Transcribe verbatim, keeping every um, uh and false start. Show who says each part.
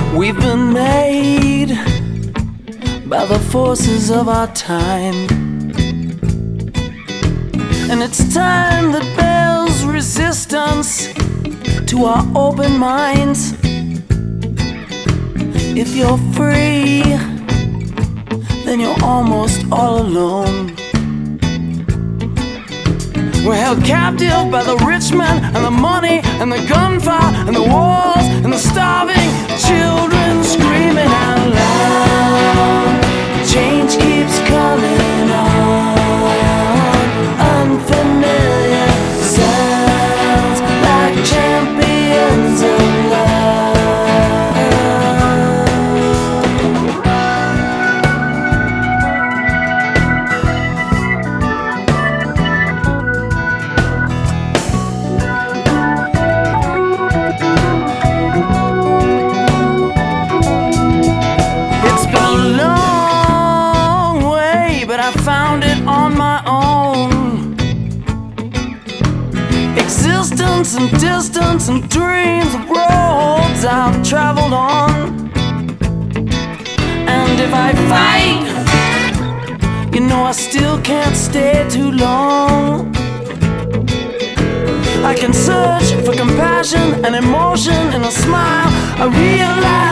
Speaker 1: We've been made by the forces of our time, and it's time that bears resistance to our open minds. If you're free, then you're almost all alone. We're held captive by the rich men and the money and the gunfire and the wars and the starving children screaming out loud. Change keeps coming on. Unfamiliar sounds like champions of love. It's been a long way, but I found it on my own. Existence and distance and dreams of roads I've traveled on. And if I fight, you know I still can't stay too long. I can search for compassion and emotion in a smile. I realize